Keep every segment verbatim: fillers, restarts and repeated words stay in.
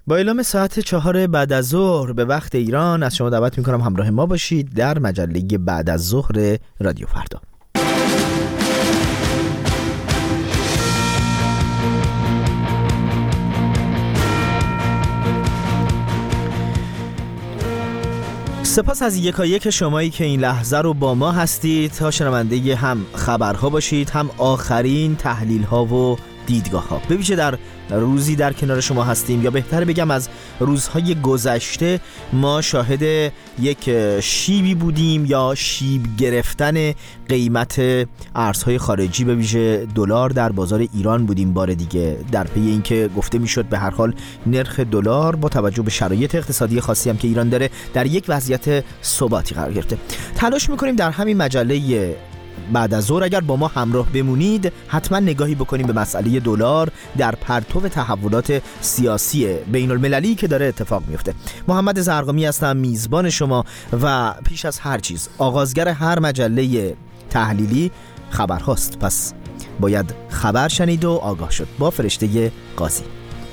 با اعلام ساعت چهار بعد از ظهر به وقت ایران از شما دعوت میکنم همراه ما باشید در مجله بعد از ظهر رادیو فردا. سپاس از یکایک شمایی که این لحظه رو با ما هستید تا شنونده هم خبرها باشید، هم آخرین تحلیل ها و دیدگاه ها. به ویژه در روزی در کنار شما هستیم، یا بهتر بگم از روزهای گذشته ما شاهد یک شیبی بودیم یا شیب گرفتن قیمت ارزهای خارجی به ویژه دلار در بازار ایران بودیم. بار دیگه در پی اینکه گفته میشد به هر حال نرخ دلار با توجه به شرایط اقتصادی خاصی هم که ایران داره در یک وضعیت ثباتی قرار گرفته. تلاش میکنیم در همین مجله بعد از ظهر اگر با ما همراه بمونید حتما نگاهی بکنیم به مسئله دلار در پرتو تحولات سیاسی بین المللی که داره اتفاق میفته. محمد زرقامی هستم، میزبان شما، و پیش از هر چیز آغازگر هر مجله تحلیلی خبر هاست، پس باید خبر شنید و آگاه شد. با فرشته قاضی.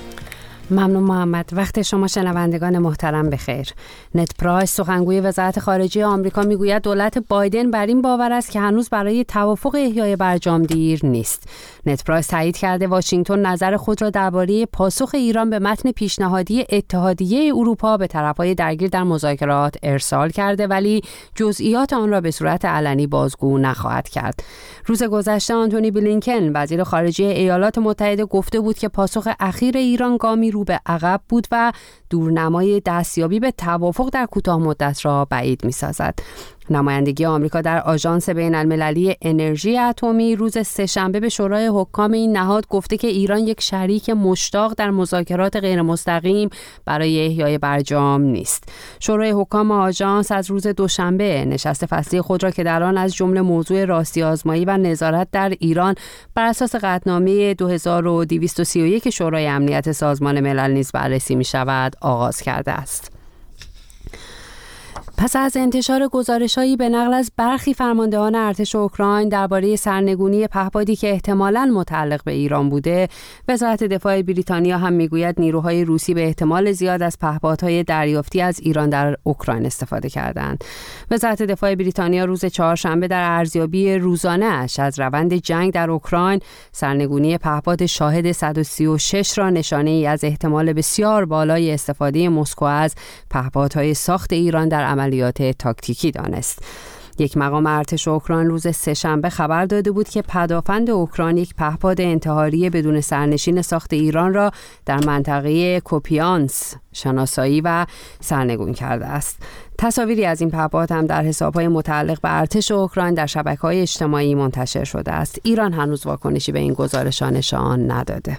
ممنون محمد. وقت شما شنوندگان محترم بخیر. نت پرایس سخنگوی وزارت خارجه آمریکا میگوید دولت بایدن بر این باور است که هنوز برای توافق احیای برجام دیر نیست. نت پرایس تایید کرده واشنگتن نظر خود را درباره پاسخ ایران به متن پیشنهادی اتحادیه اروپا به طرفهای درگیر در مذاکرات ارسال کرده، ولی جزئیات آن را به صورت علنی بازگو نخواهد کرد. روز گذشته آنتونی بلینکن وزیر خارجه ایالات متحده گفته بود که پاسخ اخیر ایران گامی رو به عقب بود و دورنمای دستیابی به توافق در کوتاه مدت را بعید می‌سازد. نمایندگی آمریکا در آژانس بین‌المللی انرژی اتمی روز سه‌شنبه به شورای حکام این نهاد گفته که ایران یک شریک مشتاق در مذاکرات غیرمستقیم برای احیای برجام نیست. شورای حکام آژانس از روز دوشنبه نشست فصلی خود را که در آن از جمله موضوع راستی آزمایی و نظارت در ایران بر اساس قطعنامه دو هزار و دویست و سی و یک شورای امنیت سازمان ملل نیز بررسی می‌شود آغاز کرده است. پس از انتشار گزارش‌هایی به نقل از برخی فرماندهان ارتش اوکراین درباره سرنگونی پهپادی که احتمالاً متعلق به ایران بوده، وزارت دفاع بریتانیا هم میگوید نیروهای روسی به احتمال زیاد از پهپادهای دریافتی از ایران در اوکراین استفاده کردند. وزارت دفاع بریتانیا روز چهارشنبه در ارزیابی روزانه‌اش از روند جنگ در اوکراین سرنگونی پهپاد شاهد صد و سی و شش را نشانه‌ای از احتمال بسیار بالای استفاده مسکو از پهپادهای ساخت ایران در عمل عملیات تاکتیکی دانست. یک مقام ارتش اوکراین روز سه‌شنبه خبر داده بود که پدافند اوکراین یک پهپاد انتحاری بدون سرنشین ساخت ایران را در منطقه کوپیانس شناسایی و سرنگون کرده است. تصاویری از این پهپاد هم در حساب‌های متعلق به ارتش اوکراین در شبکه‌های اجتماعی منتشر شده است. ایران هنوز واکنشی به این گزارش‌ها نشان نداده.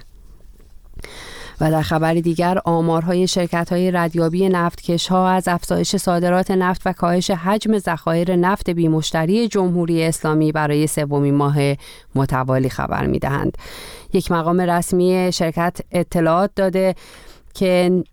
و در خبر دیگر آمارهای شرکت‌های ردیابی نفتکش‌ها از افزایش صادرات نفت و کاهش حجم ذخایر نفت بی‌مشتری جمهوری اسلامی برای سومین ماه متوالی خبر می‌دهند. یک مقام رسمی شرکت اطلاعات داده که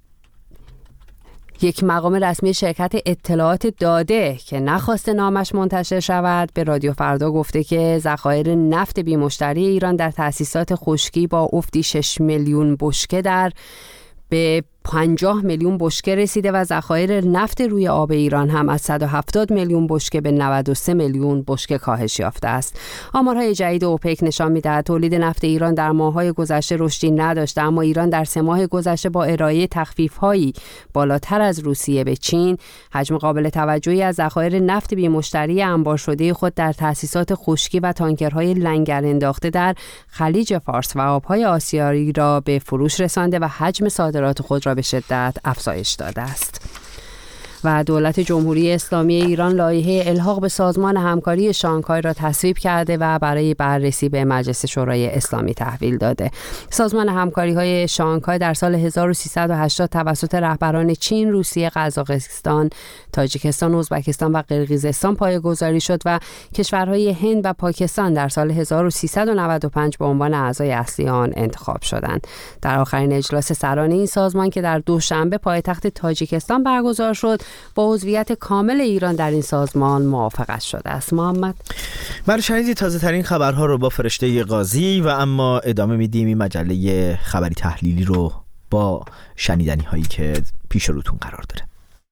یک مقام رسمی شرکت اطلاعات داده که نخواست نامش منتشر شود به رادیو فردا گفته که ذخایر نفت بی‌مشتری ایران در تأسیسات خشکی با افتی شش میلیون بشکه در به پنجاه میلیون بشکه رسیده و ذخایر نفت روی آب ایران هم از صد و هفتاد میلیون بشکه به نود و سه میلیون بشکه کاهش یافته است. آمارهای جدید اوپک نشان می‌دهد تولید نفت ایران در ماه‌های گذشته رشدی نداشته، اما ایران در سه ماه گذشته با ارائه تخفیف‌هایی بالاتر از روسیه به چین حجم قابل توجهی از ذخایر نفت بی‌مشتری انبار شده خود در تأسیسات خشکی و تانکرهای لنگر انداخته در خلیج فارس و آب‌های آسیایی را به فروش رسانده و حجم صادرات خود را به شدت افزایش داده است. و دولت جمهوری اسلامی ایران لایحه الحاق به سازمان همکاری شانگهای را تصویب کرده و برای بررسی به مجلس شورای اسلامی تحویل داده. سازمان همکاری‌های شانگهای در سال هزار و سیصد و هشتاد توسط رهبران چین، روسیه، قزاقستان، تاجیکستان، ازبکستان و قرقیزستان پایه‌گذاری شد و کشورهای هند و پاکستان در سال هزار و سیصد و نود و پنج به عنوان اعضای اصلی آن انتخاب شدند. در آخرین اجلاس سرانه این سازمان که در دوشنبه پایتخت تاجیکستان برگزار شد، با عضویت کامل ایران در این سازمان موافقت شده است. محمد بر شنیدید تازه ترین خبرها رو با فرشته قاضی و اما ادامه میدیم این مجله خبری تحلیلی رو با شنیدنی هایی که پیش روتون قرار داره.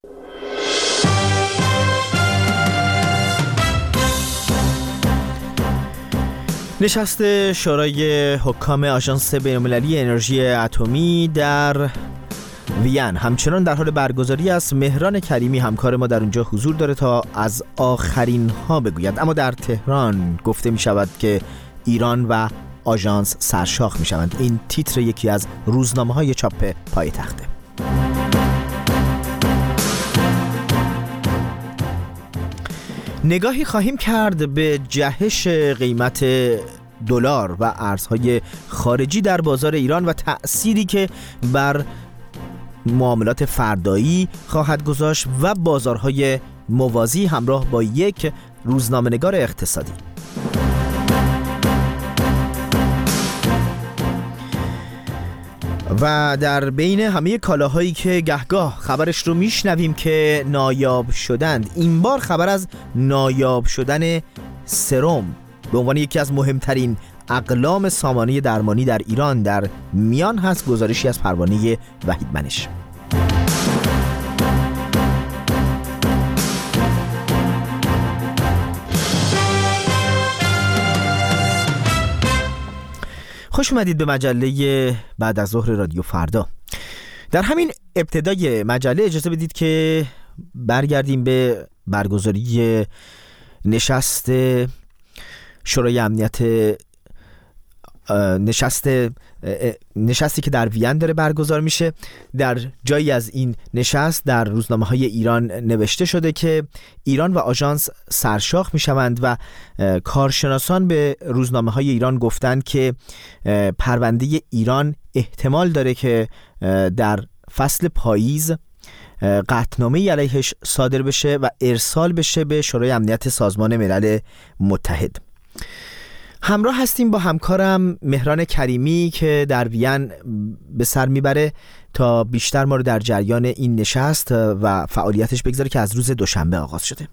نشست شورای حکام آژانس بین‌المللی انرژی اتمی در وین همچنان در حال برگزاری است. مهران کریمی همکار ما در اونجا حضور داره تا از آخرین ها بگوید. اما در تهران گفته می شود که ایران و آژانس سرشاخ می شوند. این تیتر یکی از روزنامه های چاپ پایتخته. نگاهی خواهیم کرد به جهش قیمت دلار و ارزهای خارجی در بازار ایران و تأثیری که بر معاملات فردایی خواهد گذاشت و بازارهای موازی، همراه با یک روزنامه‌نگار اقتصادی. و در بین همه کالاهایی که گهگاه خبرش رو میشنویم که نایاب شدند، این بار خبر از نایاب شدن سرم به عنوان یکی از مهمترین اقلام سامانه درمانی در ایران در میان هست. گزارشی از پروانه وحید منش. خوش اومدید به مجله بعد از ظهر رادیو فردا. در همین ابتدای مجله اجازه بدید که برگردیم به برگزاری نشست شورای امنیت نشست نشستی که در وین داره برگزار میشه. در جایی از این نشست در روزنامه‌های ایران نوشته شده که ایران و آژانس سرشاخ میشوند و کارشناسان به روزنامه‌های ایران گفتند که پرونده ایران احتمال داره که در فصل پاییز قطعنامه‌ای علیهش صادر بشه و ارسال بشه به شورای امنیت سازمان ملل متحد. همراه هستیم با همکارم مهران کریمی که در وین به سر میبره تا بیشتر ما رو در جریان این نشست و فعالیتش بگذاره که از روز دوشنبه آغاز شده.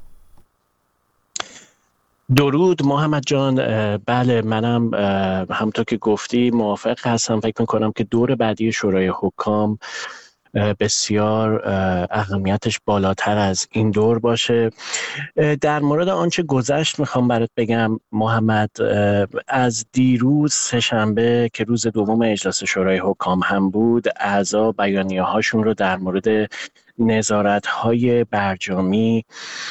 درود محمد جان. بله، منم همونطور که گفتی موافق هستم. فکر میکنم که دور بعدی شورای حکام بسیار اهمیتش بالاتر از این دور باشه. در مورد آنچه گذشت میخوام برات بگم محمد. از دیروز سه‌شنبه که روز دوم اجلاس شورای حکام هم بود، اعضا بیانیه هاشون رو در مورد نظارت های برجامی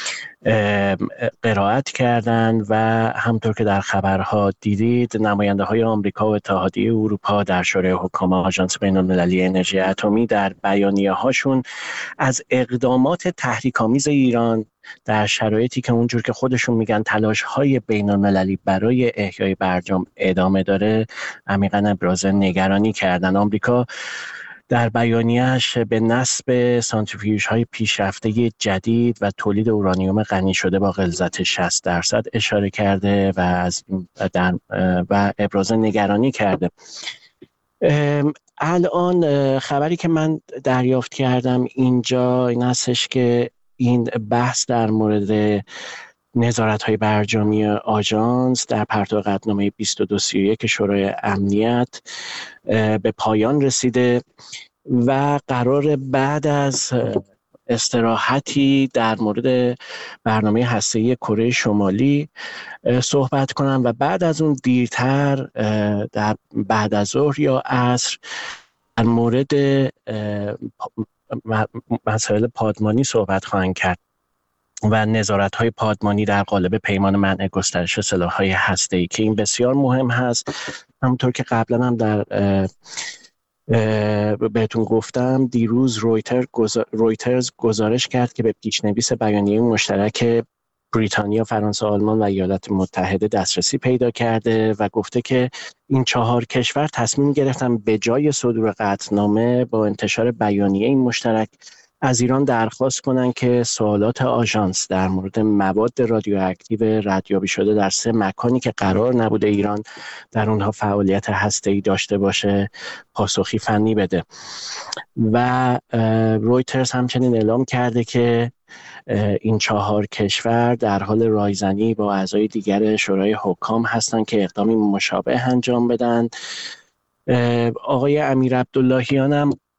قرائت کردند و همطور که در خبرها دیدید نماینده های آمریکا و اتحادیه اروپا در شورای حکام آژانس بین‌المللی انرژی اتمی در بیانیه هاشون از اقدامات تحریک‌آمیز ایران در شرایطی که اونجور که خودشون میگن تلاش های بین‌المللی برای احیای برجام ادامه داره عمیقاً ابراز نگرانی کردن. آمریکا در بیانیه‌اش به نصب سانتریفیوژهای پیشرفته جدید و تولید اورانیوم غنی شده با غلظت شصت درصد اشاره کرده و از در و ابراز نگرانی کرده. الان خبری که من دریافت کردم اینجا این هستش که این بحث در مورد نظارت‌های برجامی آژانس در پرتو قطعنامه بیست و دو سی و یک شورای امنیت به پایان رسیده و قرار بعد از استراحتی در مورد برنامه هسته‌ای کره شمالی صحبت کنم و بعد از اون دیرتر در بعد از ظهر یا عصر در مورد مسائل پادمانی صحبت خواهند کرد و نظارت‌های پادمانی در قالب پیمان منع گسترش سلاح‌های هسته‌ای که این بسیار مهم هست. همونطور که قبلا هم در بهتون گفتم، دیروز رویتر گزار... رویترز گزارش کرد که به پیشنویس بیانیه مشترک بریتانیا، فرانسه، آلمان و ایالات متحده دسترسی پیدا کرده و گفته که این چهار کشور تصمیم گرفتن به جای صدور قطعنامه با انتشار بیانیه این مشترک از ایران درخواست کنن که سوالات آژانس در مورد مواد رادیواکتیو ردیابی شده در سه مکانی که قرار نبوده ایران در اونها فعالیت هسته‌ای داشته باشه پاسخی فنی بده. و رویترز همچنین اعلام کرده که این چهار کشور در حال رایزنی با اعضای دیگر شورای حکام هستند که اقدامی مشابه انجام بدن. آقای امیر عبداللهیان هم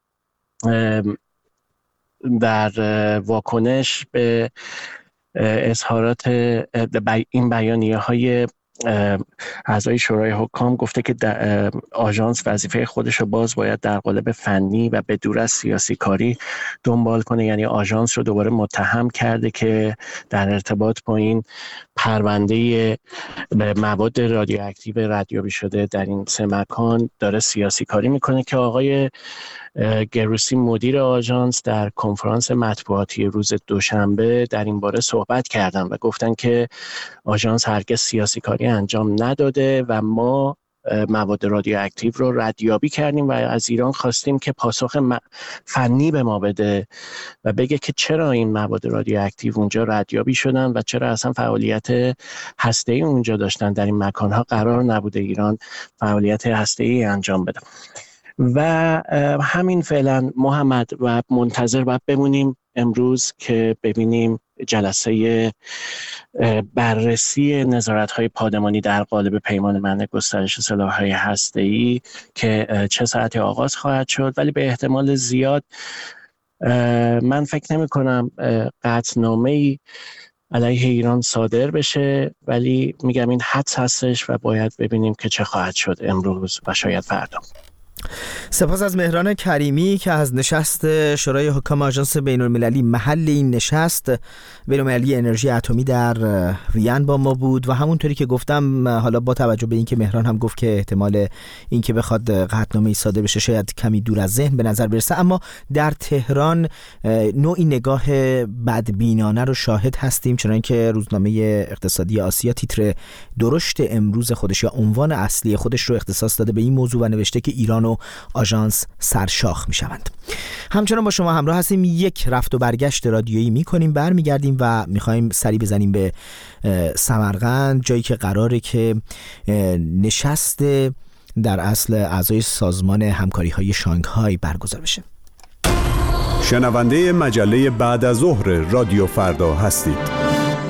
در واکنش به اظهارات این بیانیه های اعضای شورای حکام گفته که آژانس وظیفه خودش رو باز باید در قالب فنی و به دور از سیاسی کاری دنبال کنه. یعنی آژانس رو دوباره متهم کرده که در ارتباط با این پرونده مواد رادیواکتیو ردیابی شده در این سه مکان داره سیاسی کاری میکنه که آقای گروسی مدیر آژانس در کنفرانس مطبوعاتی روز دوشنبه در این باره صحبت کردن و گفتن که آژانس هرگز سیاسی کاری انجام نداده و ما مواد رادیواکتیو رو ردیابی کردیم و از ایران خواستیم که پاسخ فنی به ما بده و بگه که چرا این مواد رادیواکتیو اونجا ردیابی شدن و چرا اصلا فعالیت هسته‌ای اونجا داشتن. در این مکانها قرار نبوده ایران فعالیت هسته‌ای انجام بده و همین فعلا محمد و منتظر باید بمونیم امروز که ببینیم جلسه بررسی نظارت‌های پادمانی در قالب پیمان منع گسترش سلاح‌های هسته‌ای که چه ساعتی آغاز خواهد شد، ولی به احتمال زیاد من فکر نمی‌کنم قطعنامه‌ای علیه ایران صادر بشه، ولی میگم این حدس هستش و باید ببینیم که چه خواهد شد امروز و شاید فردا. سپاس از مهران کریمی که از نشست شورای حکام آژانس بین‌المللی محل این نشست بین‌المللی انرژی اتمی در وین با ما بود و همونطوری که گفتم حالا با توجه به اینکه مهران هم گفت که احتمال اینکه بخواد قطعنامه‌ای صادر بشه شاید کمی دور از ذهن به نظر برسه، اما در تهران نوعی نگاه بدبینانه رو شاهد هستیم، چنانکه روزنامه اقتصادی آسیا تیتر درشت امروز خودش یا عنوان اصلی خودش رو اختصاص داده به این موضوع و نوشته که ایران و آژانس سرشاخ میشوند. همچنان با شما همراه هستیم، یک رفت و برگشت رادیویی میکنیم، برمیگردیم و میخوایم سری بزنیم به سمرقند، جایی که قراره که نشست در اصل اعضای سازمان همکاری های شانگهای برگزار بشه. شنونده مجله بعد از ظهر رادیو فردا هستید.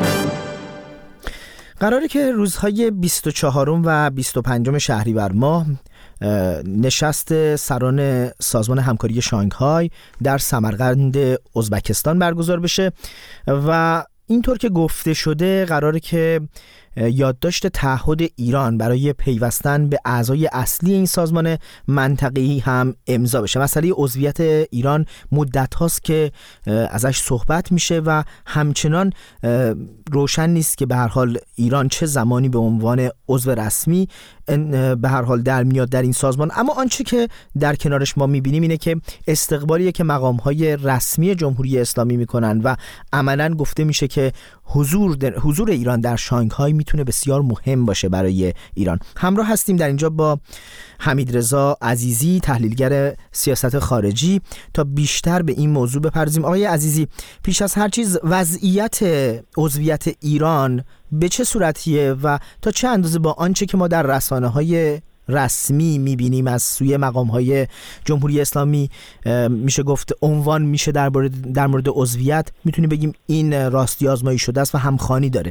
قراره که روزهای بیست و چهارم و بیست و پنجم شهریور ماه نشست سران سازمان همکاری شانگهای در سمرقند ازبکستان برگزار بشه و اینطور که گفته شده قراره که یادداشت تعهد ایران برای پیوستن به اعضای اصلی این سازمان منطقه‌ای هم امضا بشه. مسئله عضویت ایران مدت هاست که ازش صحبت میشه و همچنان روشن نیست که به هر حال ایران چه زمانی به عنوان عضو رسمی به هر حال در میاد در این سازمان. اما آنچه که در کنارش ما میبینیم اینه که استقبالیه که مقام‌های رسمی جمهوری اسلامی میکنن و عملاً گفته میشه که حضور در حضور ایران در شانگهای میتونه بسیار مهم باشه برای ایران. همراه هستیم در اینجا با حمیدرضا عزیزی، تحلیلگر سیاست خارجی، تا بیشتر به این موضوع بپردازیم. آقای عزیزی، پیش از هر چیز وضعیت عضویت ایران به چه صورتیه و تا چه اندازه با آنچه که ما در رسانه‌های رسمی میبینیم از سوی مقام‌های جمهوری اسلامی میشه گفت عنوان میشه در مورد در مورد عضویت، میتونیم بگیم این راستی آزمایی شده است و همخوانی داره؟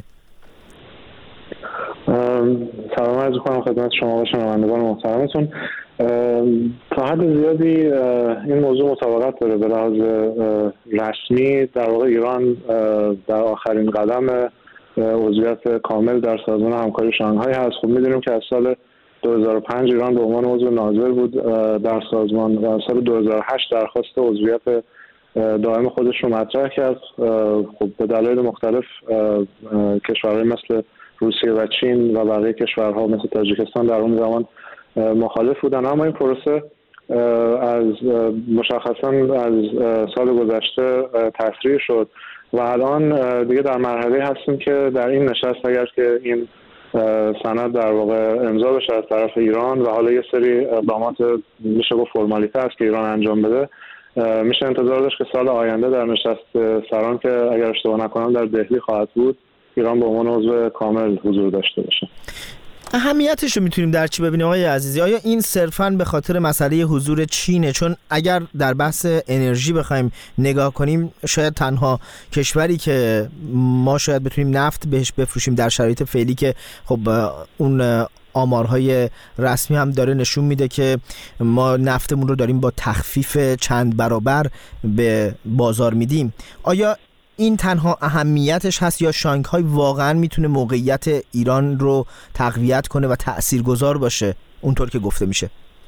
سلام عرض می‌کنم خدمت شما و شنوندگان محترمتون. تا حد زیادی این موضوع مطابقت داره به لحاظ رسمی. در واقع ایران در آخرین قدم عضویت کامل در سازمان همکاری شانگهای هست. خب می‌دونیم که از سال دو هزار و پنج ایران به عنوان عضو ناظر بود در سازمان و سال دو هزار و هشت درخواست عضویت دائم خودش رو مطرح کرد. خب به دلایل مختلف کشورهای مثل روسیه و چین و بقیه کشورها مثل تاجیکستان در اون زمان مخالف بودن، اما این پروسه از مشخصا از سال گذشته تسریع شد و الان دیگه در مرحله هستیم که در این نشست اگر که این سند در واقع امضا بشه از طرف ایران و حالا یه سری اقدامات میشه گفت فرمالیته است که ایران انجام بده، میشه انتظار داشت که سال آینده در نشست سران که اگر اشتباه نکنم در دهلی خواهد بود، ایران به عنوان عضو کامل حضور داشته باشه. اهمیتش رو میتونیم در چی ببینیم آقای عزیزی؟ آیا این صرفاً به خاطر مسئله حضور چینه؟ چون اگر در بحث انرژی بخوایم نگاه کنیم، شاید تنها کشوری که ما شاید بتونیم نفت بهش بفروشیم در شرایط فعلی که خب اون آمارهای رسمی هم داره نشون میده که ما نفتمون رو داریم با تخفیف چند برابر به بازار میدیم. آیا این تنها اهمیتش هست یا شانگهای واقعا میتونه موقعیت ایران رو تقویت کنه و تاثیرگذار باشه اونطور که گفته میشه؟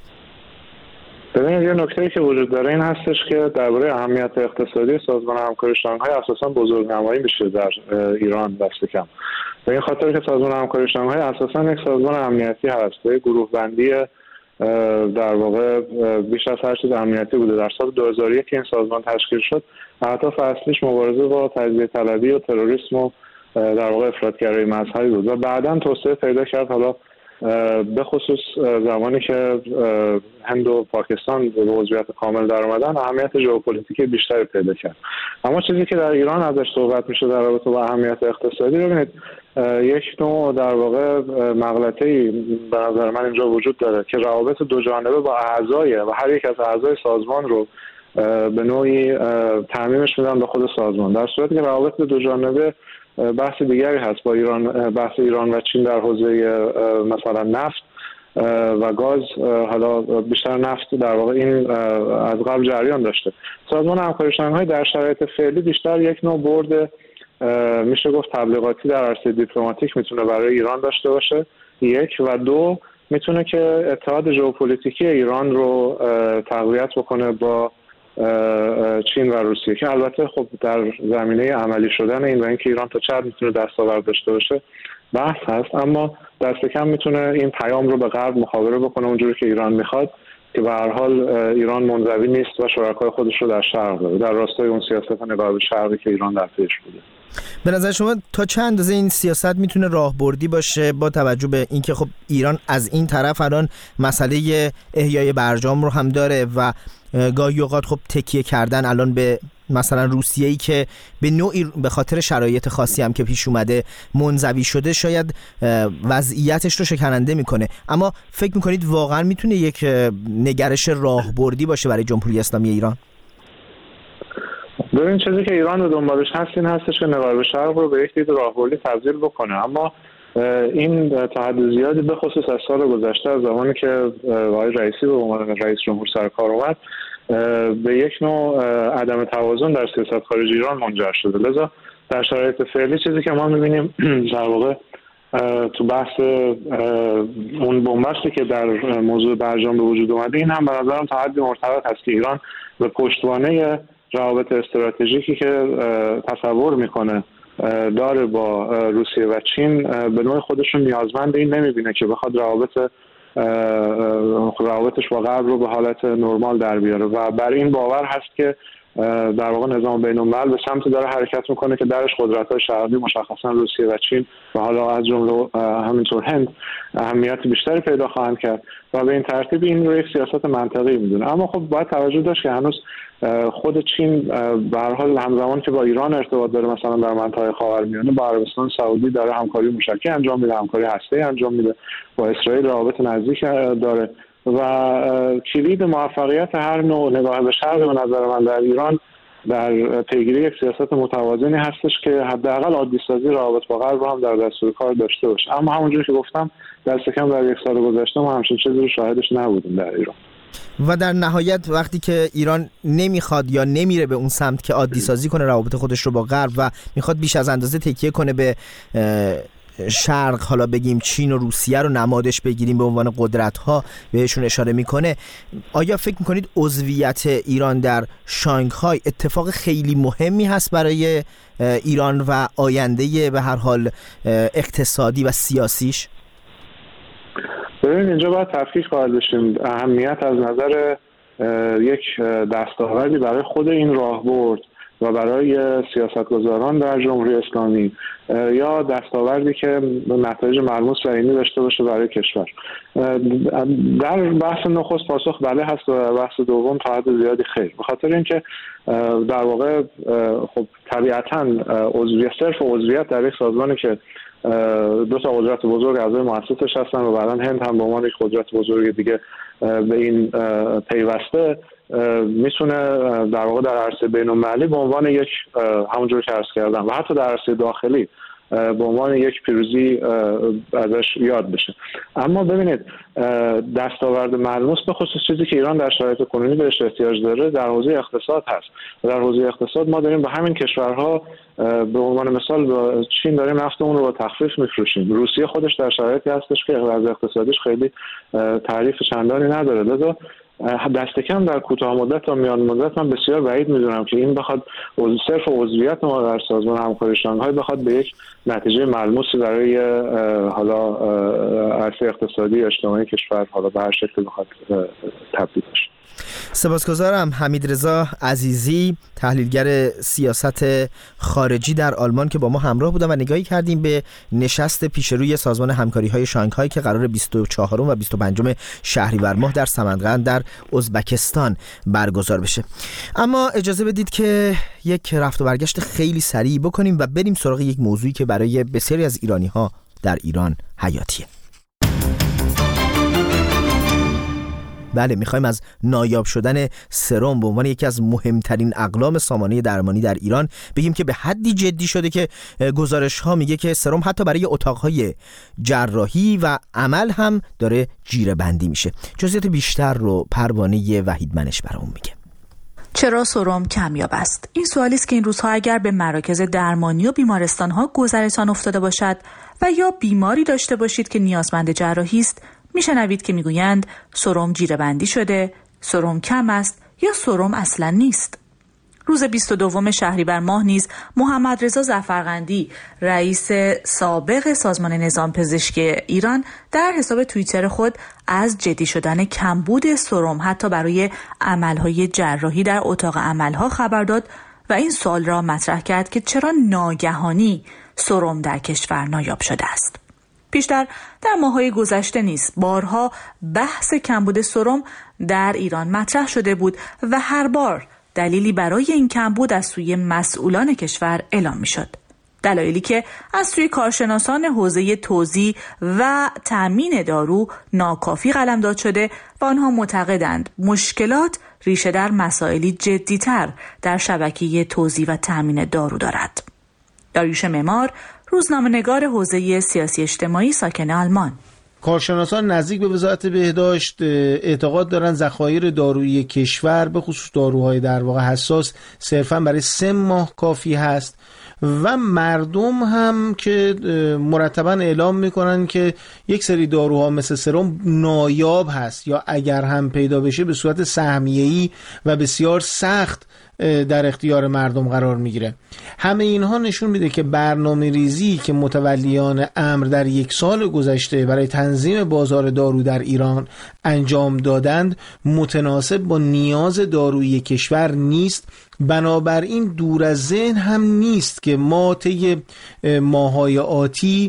ببینید یه نکته‌ای که وجود داره این هستش که درباره اهمیت اقتصادی سازمان همکاری شانگهای اساساً بزرگنمایی میشه در ایران دست کم. به این خاطر که سازمان همکاری شانگهای اساساً یک سازمان امنیتی هست، یک گروه بندی در واقع بیش از هر چیز امنیتی بوده. در سال دو هزار و یک که این سازمان تشکیل شد، اهداف اصلیش مبارزه با تجزیه طلبی و تروریسم و در واقع افراطگرایی مذهبی بود و بعداً توسعه پیدا کرد. حالا به خصوص زمانی که هند و پاکستان به عضویت کامل در اومدن، اهمیت ژئوپلیتیکی بیشتری پیدا کرد. اما چیزی که در ایران ازش صحبت میشه در رابطه با اهمیت اقتصادی، ببینید یک نوع در واقع مغلطه‌ای به نظر من اینجا وجود داره که روابط دو جانبه با اعضای و هر یک از اعضای سازمان رو به نوعی تعمیمش میدن به خود سازمان، در صورتی که روابط دو جانبه بحث دیگری هست با ایران، بحث ایران و چین در حوزه مثلا نفت و گاز. حالا بیشتر نفت در واقع این از قبل جریان داشته. سازمان همکاری شانگهای در شرایط فعلی بیشتر یک نوع برد میشه گفت تبلیغاتی در عرصه دیپلماتیک میتونه برای ایران داشته باشه، یک، و دو میتونه که اتحاد ژئوپلیتیکی ایران رو تقویت بکنه با چین و روسیه، که البته خب در زمینه عملی شدن این و اینکه ایران تا چه حد میتونه دستاورد داشته باشه بحث هست، اما دست کم میتونه این پیام رو به غرب مخابره بکنه اونجوری که ایران میخواد، که به هر حال ایران منزوی نیست و شرکای خودش رو در شرق داره، در راستای اون سیاست نگاه به شرقی که ایران در پیش بوده. به نظر شما تا چند اندازه این سیاست میتونه راهبردی باشه با توجه به اینکه خب ایران از این طرف الان مسئله احیای برجام رو هم داره و گاهی اوقات خب تکیه کردن الان به مثلا روسیه‌ای که به نوعی به خاطر شرایط خاصی هم که پیش اومده منزوی شده، شاید وضعیتش رو شکننده میکنه. اما فکر میکنید واقعا میتونه یک نگرش راهبردی باشه برای جمهوری اسلامی ایران؟ ببین چیزی که ایران رو دنبالش هست این هستش که نگاه به شرق رو به یک دید راهبردی تبدیل بکنه، اما این تا حد زیادی به خصوص از سال گذشته از زمانی که آقای رئیسی به عنوان رئیس جمهور سر کار اومد به یک نوع عدم توازن در سیاست خارجی ایران منجر شده. لذا در شرایط فعلی چیزی که ما می‌بینیم در واقع تو بحث اون بنبستی که در موضوع برجام به وجود اومده، این هم به نظرم تا حدی مرتبط هست که ایران به پشتوانه روابط استراتژیکی که تصور میکنه داره با روسیه و چین به نوع خودشون نیازمند این نمیبینه که بخواد روابط روابطش با غرب رو به حالت نرمال در بیاره و بر این باور هست که در واقع نظام بین‌الملل به سمت داره حرکت میکنه که درش قدرت‌های شرقی مشخصا روسیه و چین و حالا از جمله همینطور هند اهمیت بیشتری پیدا خواهند کرد و به این ترتیب این رو یک سیاست منطقی میدونه. اما خب باید توجه داشت که هنوز خود چین به هر حال همزمان که با ایران ارتباط داره، مثلا در منطقه خاورمیانه با عربستان سعودی داره همکاری موشکی انجام میده، همکاری هسته‌ای انجام میده، با اسرائیل روابط نزدیک داره و کلید موفقیت هر نوع نگاه به شرق به نظر من در ایران در پیگیری یک سیاست متوازنی هستش که حداقل عادی سازی روابط با غرب رو هم در دستور کار داشته باشه. اما همونجوری که گفتم دست کم در یک سال گذشته ما همچین چیزی رو شاهدش نبودیم در ایران. و در نهایت وقتی که ایران نمیخواد یا نمیره به اون سمت که عادی سازی کنه روابط خودش رو با غرب و میخواد بیش از اندازه تکیه کنه به شرق، حالا بگیم چین و روسیه رو نمادش بگیریم به عنوان قدرت ها بهشون اشاره میکنه، آیا فکر میکنید عضویت ایران در شانگهای اتفاق خیلی مهمی هست برای ایران و آینده به هر حال اقتصادی و سیاسیش؟ ببینید اینجا باید تفکیک قائل بشیم. اهمیت از نظر یک دستاوردی برای خود این راهبرد و برای سیاستگزاران در جمهوری اسلامی یا دستاوردی که نتایج ملموس و عینی داشته باشه برای کشور. در بحث نخست پاسخ بله هست و بحث دوم تا حد زیادی خیر، به خاطر اینکه در واقع خب طبیعتاً عضویت صرف عضویت در یک سازمانی که دو تا قدرت بزرگ اعضای مؤسسش هستن و بعداً هند هم به عنوان یک قدرت بزرگ دیگه به این پیوسته، میتونه در واقع در عرصه بین‌المللی به عنوان یک همونجور که عرض کردم و حتی در عرصه داخلی به عنوان یک پیروزی ازش یاد بشه. اما ببینید دستاورد ملموس به خصوص چیزی که ایران در شرایط کنونی بهش احتیاج داره در حوزه اقتصاد هست. در حوزه اقتصاد ما داریم با همین کشورها به عنوان مثال با چین داریم نفتمون رو با تخفیف میفروشیم. روسیه خودش در شرایطی هستش که وضع اقتصادیش خیلی تعریف چندانی نداره. لذا دست کم در کوتاه مدت تا میان مدت من بسیار بعید میدونم که این بخواد صرف عضویت ما در سازمان همکاری شانگهای بخواد به یک نتیجه ملموسی برای حالا عرصه اقتصادی اجتماعی کشور حالا به هر شکل بخواد تبدیل بشه. سپاسگزارم. حمیدرضا عزیزی، تحلیلگر سیاست خارجی در آلمان که با ما همراه بودن و نگاهی کردیم به نشست پیش روی سازمان همکاری‌های شانگهای که قرار بیست و چهارم و بیست و پنجم شهریور ماه در سمنگند در ازبکستان برگزار بشه. اما اجازه بدید که یک رفت و برگشت خیلی سریع بکنیم و بریم سراغ یک موضوعی که برای بسیاری از ایرانی‌ها در ایران حیاتیه. بله، میخوایم از نایاب شدن سرم به عنوان یکی از مهمترین اقلام سامانه درمانی در ایران بگیم که به حدی جدی شده که گزارش ها میگه که سرم حتی برای اتاقهای جراحی و عمل هم داره جیره بندی میشه. جزئیات بیشتر رو پروانه وحیدمنش برامون میگه. چرا سرم کمیاب است؟ این سوالی است که این روزها اگر به مراکز درمانی و بیمارستان‌ها گذرتان افتاده باشد و یا بیماری داشته باشید که نیازمند جراحی است، میشنوید که میگویند سرم جیره بندی شده، سرم کم است یا سرم اصلا نیست. روز بیست و دوم شهریور ماه نیز محمد رضا ظفرقندی، رئیس سابق سازمان نظام پزشکی ایران، در حساب توییتر خود از جدی شدن کمبود سرم حتی برای عملهای جراحی در اتاق عملها خبر داد و این سوال را مطرح کرد که چرا ناگهانی سرم در کشور نایاب شده است. پیشتر در ماه‌های گذشته نیز بارها بحث کمبود سرم در ایران مطرح شده بود و هر بار دلیلی برای این کمبود از سوی مسئولان کشور اعلام می‌شد. دلایلی که از سوی کارشناسان حوزه توزیع و تامین دارو ناکافی قلمداد شده و آنها معتقدند مشکلات ریشه در مسائلی جدی‌تر در شبکه توزیع و تامین دارو دارد. داریوش معمار، روزنامه‌نگار حوزه سیاسی اجتماعی ساکن آلمان: کارشناسان نزدیک به وزارت بهداشت اعتقاد دارند ذخایر دارویی کشور به خصوص داروهای در واقع حساس صرفاً برای سه ماه کافی هست و مردم هم که مرتباً اعلام میکنن که یک سری داروها مثل سرم نایاب هست یا اگر هم پیدا بشه به صورت سهمیه‌ای و بسیار سخت در اختیار مردم قرار میگیره. همه اینها نشون میده که برنامه ریزی که متولیان امر در یک سال گذشته برای تنظیم بازار دارو در ایران انجام دادند متناسب با نیاز دارویی کشور نیست. بنابراین دور از ذهن هم نیست که ما طی ماه‌های آتی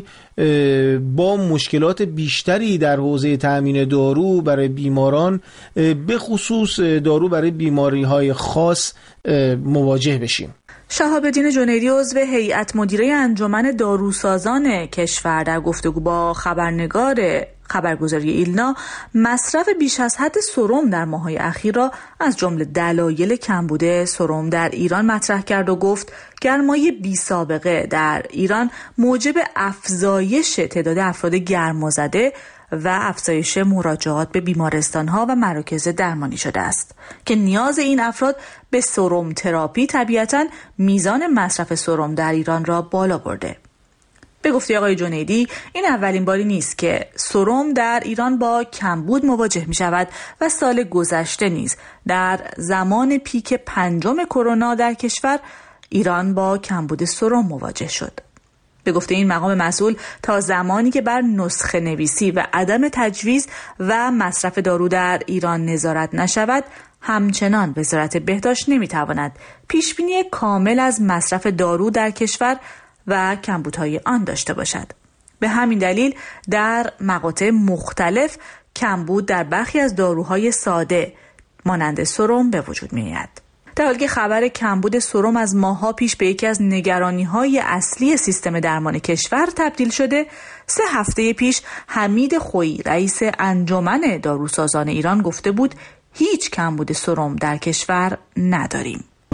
با مشکلات بیشتری در حوزه تأمین دارو برای بیماران به خصوص دارو برای بیماری‌های خاص مواجه بشیم. شهاب‌الدین جنیدی، عضو هیئت مدیره انجمن داروسازان کشور، در گفتگو با خبرنگار خبرگزاری ایلنا مصرف بیش از حد سرم در ماه‌های اخیر را از جمله دلایل کمبود سرم در ایران مطرح کرد و گفت گرمای بی سابقه در ایران موجب افزایش تعداد افراد گرمازده و افزایش مراجعات به بیمارستان‌ها و مراکز درمانی شده است که نیاز این افراد به سرم تراپی طبیعتاً میزان مصرف سرم در ایران را بالا برده. به گفته آقای جنیدی این اولین باری نیست که سرم در ایران با کمبود مواجه می شود و سال گذشته نیز در زمان پیک پنجم کرونا در کشور ایران با کمبود سرم مواجه شد. به گفته این مقام مسئول تا زمانی که بر نسخه نویسی و عدم تجویز و مصرف دارو در ایران نظارت نشود همچنان وزارت بهداشت نمیتواند پیشبینی کامل از مصرف دارو در کشور و کمبودهای آن داشته باشد. به همین دلیل در مقاطع مختلف کمبود در برخی از داروهای ساده مانند سرم به وجود می‌آید. در حالی که خبر کمبود سرم از ماه‌ها پیش به یکی از نگرانی‌های اصلی سیستم درمان کشور تبدیل شده، سه هفته پیش حمید خویی، رئیس انجمن داروسازان ایران، گفته بود هیچ کمبود سرم در کشور نداریم.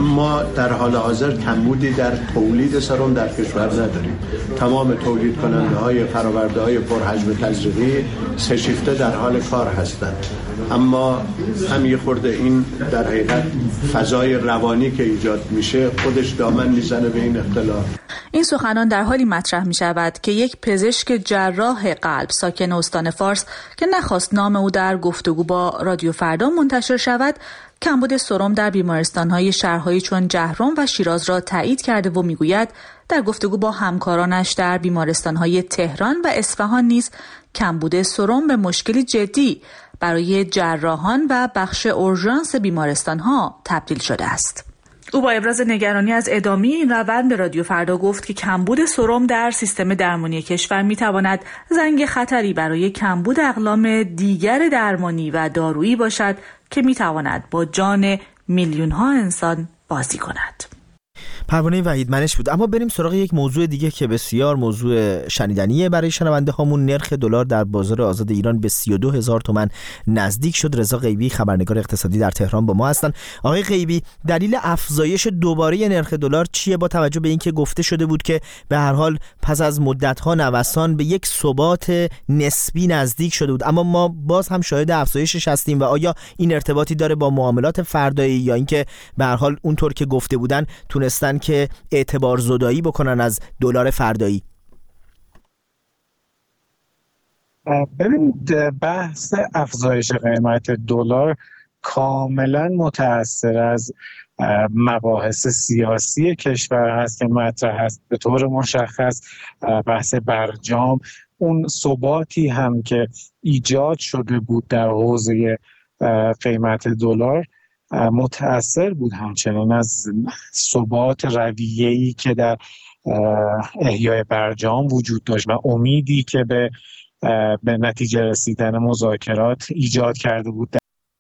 ما در حال حاضر کمبودی در تولید سرم در کشور نداریم. تمام تولید کننده های فرآورده های پرحجم تزریقی سه شیفته در حال کار هستند، اما هم یه خورده این در حقیقت فضای روانی که ایجاد میشه خودش دامن میزنه به این اختلاف. این سخنان در حالی مطرح می شود که یک پزشک جراح قلب ساکن استان فارس که نخواست نام او در گفتگو با رادیو فردا منتشر شود، کمبود سرم در بیمارستان‌های شهرهایی چون جهرم و شیراز را تایید کرده و میگوید در گفتگو با همکارانش در بیمارستان‌های تهران و اصفهان نیز کمبود سرم به مشکلی جدی برای جراحان و بخش اورژانس بیمارستان‌ها تبدیل شده است. او با ابراز نگرانی از ادامه این روند به رادیو فردا گفت که کمبود سرم در سیستم درمانی کشور میتواند زنگ خطری برای کمبود اقلام دیگر درمانی و دارویی باشد که میتواند با جان میلیون ها انسان بازی کند. پروانه وحیدمنش بود. اما بریم سراغ یک موضوع دیگه که بسیار موضوع شنیدنیه برای شنونده هامون. نرخ دلار در بازار آزاد ایران به سی و دو هزار تومان نزدیک شد. رضا غیبی خبرنگار اقتصادی در تهران با ما هستن. آقای غیبی، دلیل افزایش دوباره نرخ دلار چیه با توجه به اینکه گفته شده بود که به هر حال پس از مدت‌ها نوسان به یک ثبات نسبی نزدیک شده بود، اما ما باز هم شاهد افزایشش هستیم و آیا این ارتباطی داره با معاملات فردایی یا اینکه به هر حال اونطور که گفته بودن تونستن که اعتبار زدایی بکنن از دلار فردایی؟ ببینید، بحث افزایش قیمت دلار کاملا متأثر از مباحث سیاسی کشور هست که مطرح هست. به طور مشخص بحث برجام، اون ثباتی هم که ایجاد شده بود در حوزه قیمت دلار متأثر بود همچنان از ثبات رویه‌ای که در احیای برجام وجود داشت و امیدی که به به نتیجه رسیدن مذاکرات ایجاد کرده بود.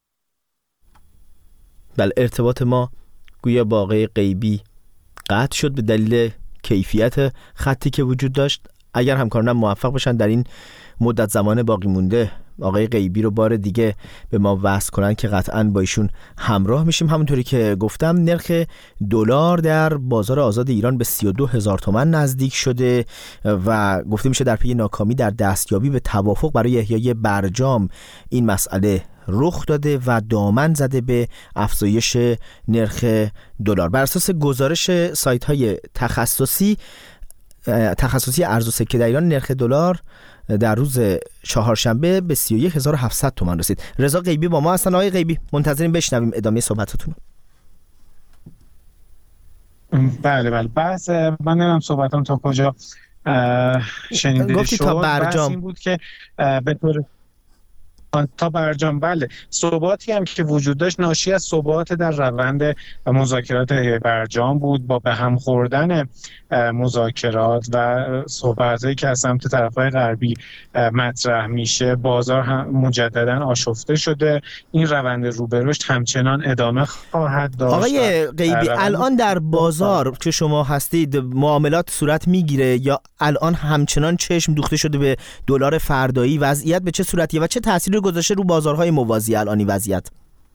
بله، ارتباط ما گویا با آقای غیبی قطع شد به دلیل کیفیت خطی که وجود داشت. اگر همکارانم موفق باشن در این مدت زمان باقی مونده آقای غیبی رو بار دیگه به ما وصل کنن که قطعاً با ایشون همراه میشیم. همونطوری که گفتم نرخ دلار در بازار آزاد ایران به سی و دو هزار تومان نزدیک شده و گفته میشه در پی ناکامی در دستیابی به توافق برای احیای برجام این مسئله رخ داده و دامن زده به افزایش نرخ دلار. بر اساس گزارش سایت‌های تخصصی تخصصی ارز و سکه در ایران، نرخ دلار در روز چهارشنبه به سی و یک هزار و هفتصد تومان رسید. رضا غیبی با ما هستن. آقای غیبی، منتظریم بشنویم ادامه صحبتتون. بله بله بحث من نمیدونم صحبتام تا کجا شنیده شد. تا برجام این بود که به طور تا برجام بله ثباتی هم که وجود داشت ناشی از ثبات در روند مذاکرات برجام بود با به هم خوردن مذاکرات و صحبتایی که از سمت طرف‌های غربی مطرح میشه. بازار هم مجددا آشفته شده. این روند رو به رشد همچنان ادامه خواهد داشت. آقای غیبی، الان در بازار که شما هستید معاملات صورت میگیره یا الان همچنان چشم دوخته شده به دلار فردایی؟ وضعیت به چه صورتیه و چه تأثیری گذاشته رو بازارهای موازی الانی وضعیت؟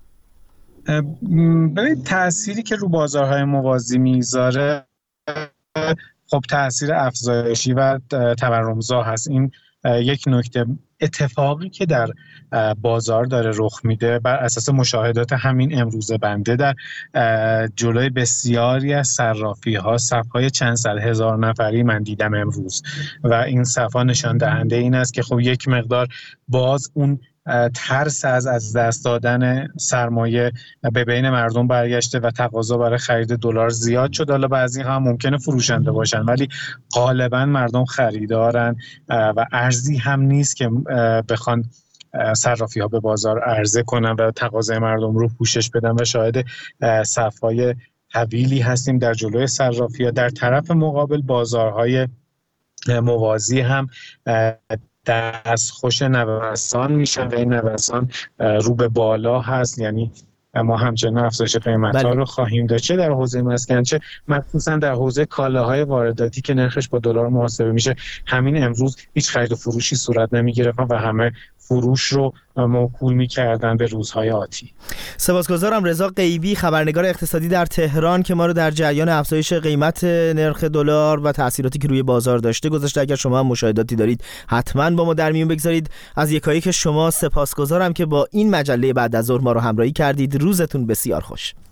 ببینید، تأثیری که رو بازارهای موازی میذاره خب تأثیر افزایشی و تورمزا هست. این یک نکته. اتفاقی که در بازار داره رخ میده بر اساس مشاهدات همین امروز بنده در جلوی بسیاری از صرافی ها صف‌های چند صد هزار نفری من دیدم امروز و این صف‌ها نشان دهنده این است که خب یک مقدار باز اون ترس از از دست دادن سرمایه به بین مردم برگشته و تقاضا برای خرید دلار زیاد شد. حالا بعضی هم ممکنه فروشنده باشن ولی غالبا مردم خریدارن و ارزی هم نیست که بخوان صرافی ها به بازار عرضه کنن و تقاضای مردم رو پوشش بدن و شاهد صف‌های طویلی هستیم در جلوی صرافی ها. در طرف مقابل بازارهای موازی هم دست خوش نوسان میشن و این نوسان رو به بالا هست. یعنی ما همچنان افزایش قیمت‌ها رو خواهیم داشت، چه در حوزه مسکن چه مخصوصا در حوزه کالاهای وارداتی که نرخش با دلار محاسبه میشه. همین امروز هیچ خرید و فروشی صورت نمیگیره و همه فروش رو موکول می‌کردن به روزهای آتی. سپاسگزارم رضا غیبی، خبرنگار اقتصادی در تهران، که ما رو در جریان افزایش قیمت نرخ دلار و تأثیراتی که روی بازار داشته گذاشته. اگر شما هم مشاهداتی دارید حتما با ما در میون بگذارید. از یکایک شما سپاسگزارم که با این مجله بعد از ظهر ما رو همراهی کردید. روزتون بسیار خوش.